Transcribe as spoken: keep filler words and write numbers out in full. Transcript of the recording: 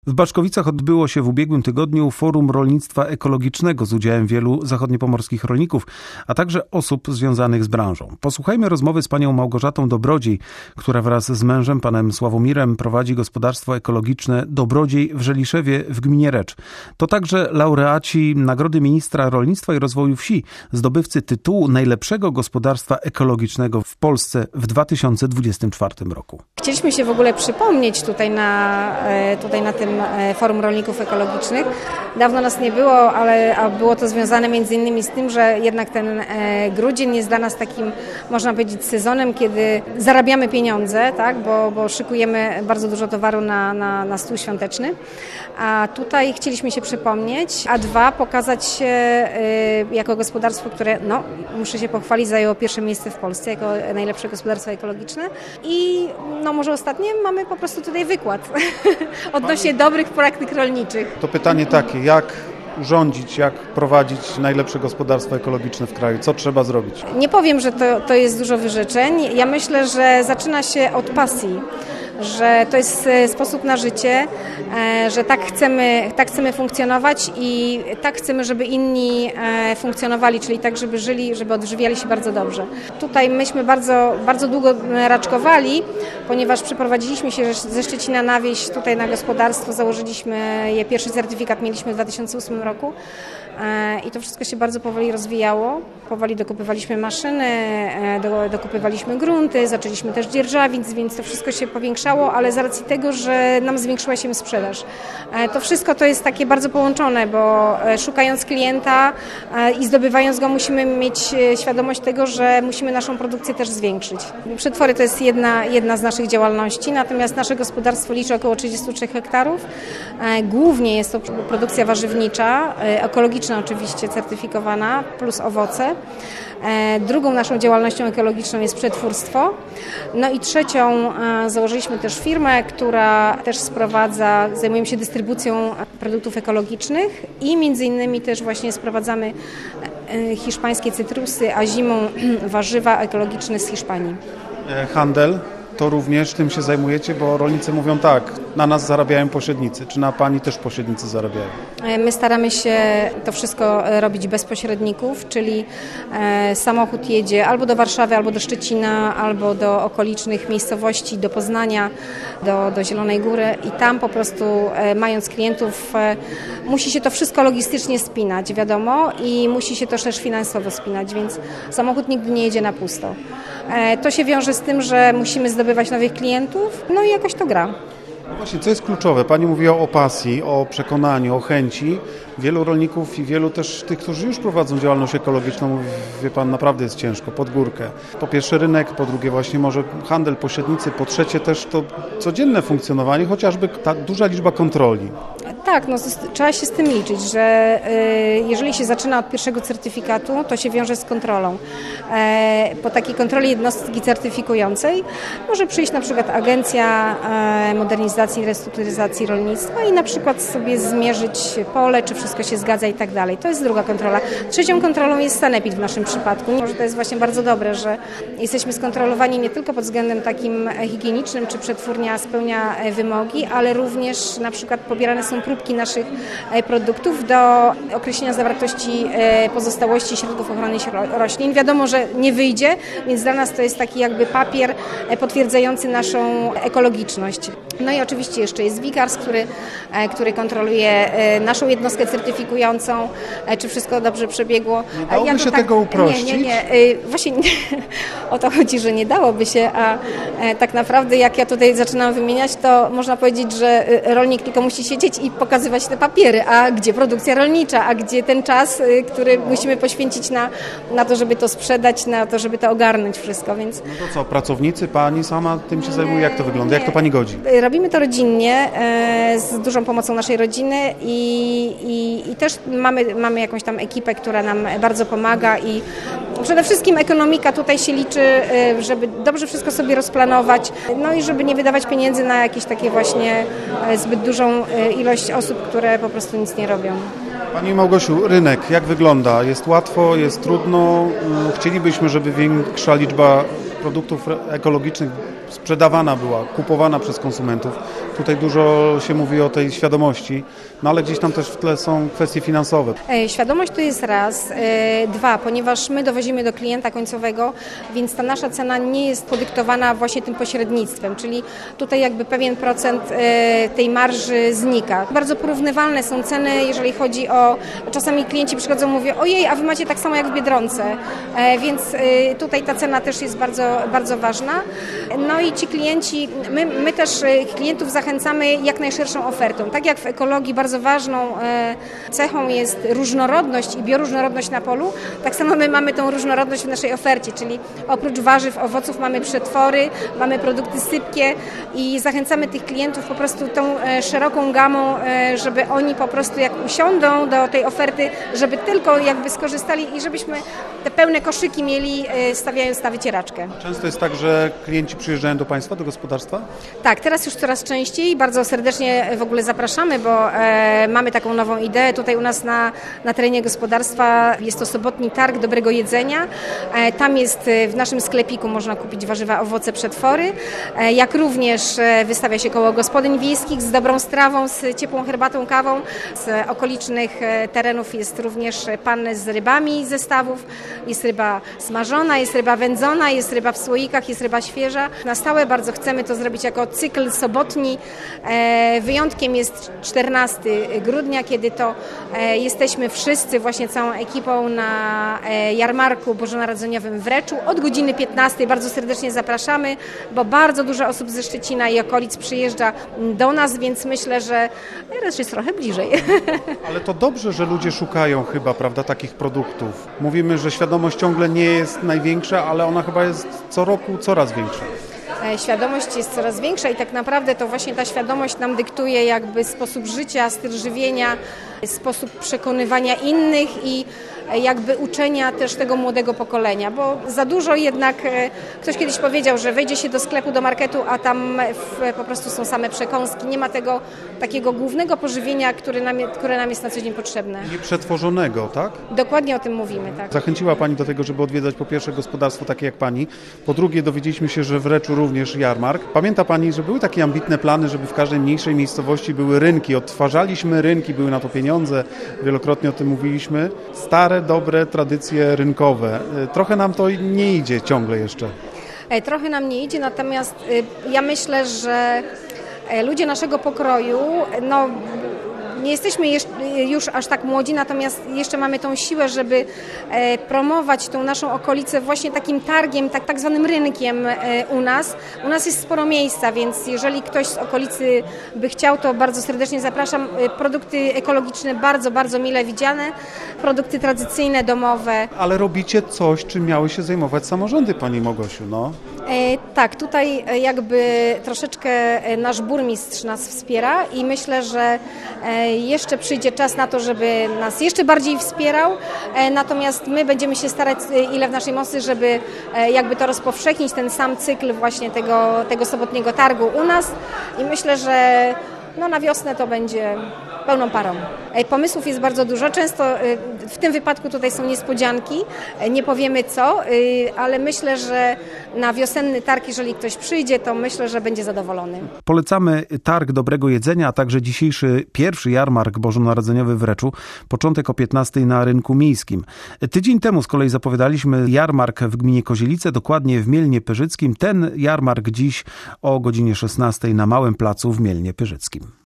W Baszkowicach odbyło się w ubiegłym tygodniu Forum Rolnictwa Ekologicznego z udziałem wielu zachodniopomorskich rolników, a także osób związanych z branżą. Posłuchajmy rozmowy z panią Małgorzatą Dobrodziej, która wraz z mężem, panem Sławomirem, prowadzi gospodarstwo ekologiczne Dobrodziej w Żeliszewie w gminie Recz. To także laureaci Nagrody Ministra Rolnictwa i Rozwoju Wsi, zdobywcy tytułu najlepszego gospodarstwa ekologicznego w Polsce w dwa tysiące dwudziestym czwartym roku. Chcieliśmy się w ogóle przypomnieć tutaj na, tutaj na tym Forum Rolników Ekologicznych. Dawno nas nie było, ale było to związane między innymi z tym, że jednak ten grudzień jest dla nas takim, można powiedzieć, sezonem, kiedy zarabiamy pieniądze, tak? bo, bo szykujemy bardzo dużo towaru na, na, na stół świąteczny. A tutaj chcieliśmy się przypomnieć, a dwa pokazać się jako gospodarstwo, które, no, muszę się pochwalić, zajęło pierwsze miejsce w Polsce jako najlepsze gospodarstwo ekologiczne. I no może ostatnie mamy po prostu tutaj wykład odnośnie dobrych praktyk rolniczych. To pytanie takie, jak rządzić, jak prowadzić najlepsze gospodarstwo ekologiczne w kraju? Co trzeba zrobić? Nie powiem, że to, to jest dużo wyrzeczeń. Ja myślę, że zaczyna się od pasji, że to jest sposób na życie, że tak chcemy, tak chcemy funkcjonować i tak chcemy, żeby inni funkcjonowali, czyli tak, żeby żyli, żeby odżywiali się bardzo dobrze. Tutaj myśmy bardzo, bardzo długo raczkowali, ponieważ przeprowadziliśmy się ze Szczecina na wieś tutaj na gospodarstwo, założyliśmy je, pierwszy certyfikat mieliśmy w dwa tysiące ósmym roku i to wszystko się bardzo powoli rozwijało. Powoli dokupywaliśmy maszyny, dokupywaliśmy grunty, zaczęliśmy też dzierżawić, więc to wszystko się powiększało, ale z racji tego, że nam zwiększyła się sprzedaż. To wszystko to jest takie bardzo połączone, bo szukając klienta i zdobywając go, musimy mieć świadomość tego, że musimy naszą produkcję też zwiększyć. Przetwory to jest jedna, jedna z naszych działalności, natomiast nasze gospodarstwo liczy około trzydzieści trzy hektarów. Głównie jest to produkcja warzywnicza, ekologiczna oczywiście, certyfikowana, plus owoce. Drugą naszą działalnością ekologiczną jest przetwórstwo. No i trzecią założyliśmy też firmę, która też sprowadza, zajmujemy się dystrybucją produktów ekologicznych i między innymi też właśnie sprowadzamy hiszpańskie cytrusy, a zimą warzywa ekologiczne z Hiszpanii. Handel? To również tym się zajmujecie, bo rolnicy mówią tak, na nas zarabiają pośrednicy. Czy na pani też pośrednicy zarabiają? My staramy się to wszystko robić bez pośredników, czyli samochód jedzie albo do Warszawy, albo do Szczecina, albo do okolicznych miejscowości, do Poznania, do, do Zielonej Góry i tam po prostu mając klientów musi się to wszystko logistycznie spinać, wiadomo, i musi się to też finansowo spinać, więc samochód nigdy nie jedzie na pusto. To się wiąże z tym, że musimy zdobywać nowych klientów, no i jakoś to gra. No właśnie, co jest kluczowe? Pani mówiła o pasji, o przekonaniu, o chęci. Wielu rolników i wielu też tych, którzy już prowadzą działalność ekologiczną, mówi, wie pan, naprawdę jest ciężko, pod górkę. Po pierwsze rynek, po drugie właśnie może handel, pośrednicy, po trzecie też to codzienne funkcjonowanie, chociażby ta duża liczba kontroli. Tak, no, trzeba się z tym liczyć, że y, jeżeli się zaczyna od pierwszego certyfikatu, to się wiąże z kontrolą. E, po takiej kontroli jednostki certyfikującej może przyjść na przykład Agencja e, Modernizacji i Restrukturyzacji Rolnictwa i na przykład sobie zmierzyć pole, czy wszystko się zgadza i tak dalej. To jest druga kontrola. Trzecią kontrolą jest sanepid w naszym przypadku. Może to jest właśnie bardzo dobre, że jesteśmy skontrolowani nie tylko pod względem takim higienicznym, czy przetwórnia spełnia wymogi, ale również na przykład pobierane są próbki naszych produktów do określenia zawartości pozostałości środków ochrony roślin. Wiadomo, że nie wyjdzie, więc dla nas to jest taki jakby papier potwierdzający naszą ekologiczność. No i oczywiście jeszcze jest WIGARS, który, który kontroluje naszą jednostkę certyfikującą, czy wszystko dobrze przebiegło. Nie dałoby ja się tak, tego uprościć? Nie, nie, nie. Właśnie o to chodzi, że nie dałoby się, a tak naprawdę jak ja tutaj zaczynam wymieniać, to można powiedzieć, że rolnik tylko musi siedzieć i pokazywać te papiery, a gdzie produkcja rolnicza, a gdzie ten czas, który musimy poświęcić na, na to, żeby to sprzedać, na to, żeby to ogarnąć wszystko, więc... No to co, pracownicy, pani sama tym się zajmuje, jak to wygląda, jak to pani godzi? Robimy to rodzinnie, z dużą pomocą naszej rodziny i, i, i też mamy, mamy jakąś tam ekipę, która nam bardzo pomaga i przede wszystkim ekonomika tutaj się liczy, żeby dobrze wszystko sobie rozplanować, no i żeby nie wydawać pieniędzy na jakieś takie właśnie zbyt dużą ilość osób, które po prostu nic nie robią. Pani Małgosiu, rynek jak wygląda? Jest łatwo, jest trudno? Chcielibyśmy, żeby większa liczba produktów ekologicznych sprzedawana była, kupowana przez konsumentów. Tutaj dużo się mówi o tej świadomości, no ale gdzieś tam też w tle są kwestie finansowe. Świadomość to jest raz. Dwa, ponieważ my dowozimy do klienta końcowego, więc ta nasza cena nie jest podyktowana właśnie tym pośrednictwem, czyli tutaj jakby pewien procent tej marży znika. Bardzo porównywalne są ceny, jeżeli chodzi o... Czasami klienci przychodzą i mówią, ojej, a wy macie tak samo jak w Biedronce, więc tutaj ta cena też jest bardzo, bardzo ważna. No i ci klienci, my, my też klientów zachęcamy jak najszerszą ofertą. Tak jak w ekologii bardzo ważną cechą jest różnorodność i bioróżnorodność na polu, tak samo my mamy tą różnorodność w naszej ofercie, czyli oprócz warzyw, owoców mamy przetwory, mamy produkty sypkie i zachęcamy tych klientów po prostu tą szeroką gamą, żeby oni po prostu jak usiądą do tej oferty, żeby tylko jakby skorzystali i żebyśmy te pełne koszyki mieli, stawiając na wycieraczkę. Często jest tak, że klienci przyjeżdżają do Państwa, do gospodarstwa? Tak, teraz już coraz częściej. Bardzo serdecznie w ogóle zapraszamy, bo e, mamy taką nową ideę. Tutaj u nas na, na terenie gospodarstwa jest to sobotni targ dobrego jedzenia. E, tam jest w naszym sklepiku można kupić warzywa, owoce, przetwory. E, jak również e, wystawia się koło gospodyń wiejskich z dobrą strawą, z ciepłą herbatą, kawą. Z okolicznych e, terenów jest również pan z rybami zestawów. Jest ryba smażona, jest ryba wędzona, jest ryba w słoikach, jest ryba świeża. Na stałe bardzo chcemy to zrobić jako cykl sobotni. E, wyjątkiem jest czternastego grudnia, kiedy to e, jesteśmy wszyscy właśnie całą ekipą na e, jarmarku bożonarodzeniowym w Reczu. Od godziny piętnastej bardzo serdecznie zapraszamy, bo bardzo dużo osób ze Szczecina i okolic przyjeżdża do nas, więc myślę, że teraz jest trochę bliżej. Ale to dobrze, że ludzie szukają chyba, prawda, takich produktów. Mówimy, że świadomość ciągle nie jest największa, ale ona chyba jest co roku coraz większa. Świadomość jest coraz większa i tak naprawdę to właśnie ta świadomość nam dyktuje jakby sposób życia, styl żywienia, sposób przekonywania innych i jakby uczenia też tego młodego pokolenia, bo za dużo jednak, ktoś kiedyś powiedział, że wejdzie się do sklepu, do marketu, a tam w, po prostu są same przekąski. Nie ma tego takiego głównego pożywienia, które nam, które nam jest na co dzień potrzebne. Nieprzetworzonego, tak? Dokładnie o tym mówimy, tak. Zachęciła Pani do tego, żeby odwiedzać po pierwsze gospodarstwo takie jak Pani, po drugie dowiedzieliśmy się, że w Reczu również jarmark. Pamięta Pani, że były takie ambitne plany, żeby w każdej mniejszej miejscowości były rynki, odtwarzaliśmy rynki, były na to pieniądze, wielokrotnie o tym mówiliśmy. Stare, dobre tradycje rynkowe. Trochę nam to nie idzie ciągle jeszcze. Trochę nam nie idzie, natomiast ja myślę, że ludzie naszego pokroju, no nie jesteśmy już aż tak młodzi, natomiast jeszcze mamy tą siłę, żeby promować tą naszą okolicę właśnie takim targiem, tak, tak zwanym rynkiem u nas. U nas jest sporo miejsca, więc jeżeli ktoś z okolicy by chciał, to bardzo serdecznie zapraszam. Produkty ekologiczne bardzo, bardzo mile widziane, produkty tradycyjne, domowe. Ale robicie coś, czym miały się zajmować samorządy, Pani Małgosiu, no? E, tak, tutaj jakby troszeczkę nasz burmistrz nas wspiera i myślę, że e, jeszcze przyjdzie czas na to, żeby nas jeszcze bardziej wspierał, e, natomiast my będziemy się starać ile w naszej mocy, żeby e, jakby to rozpowszechnić, ten sam cykl właśnie tego, tego sobotniego targu u nas i myślę, że no, na wiosnę to będzie pełną parą. Pomysłów jest bardzo dużo. Często w tym wypadku tutaj są niespodzianki. Nie powiemy co, ale myślę, że na wiosenny targ, jeżeli ktoś przyjdzie, to myślę, że będzie zadowolony. Polecamy targ dobrego jedzenia, a także dzisiejszy pierwszy jarmark bożonarodzeniowy w Reczu. Początek o piętnastej na rynku miejskim. Tydzień temu z kolei zapowiadaliśmy jarmark w gminie Kozielice, dokładnie w Mielnie Pyrzyckim. Ten jarmark dziś o godzinie szesnastej na Małym Placu w Mielnie Pyrzyckim.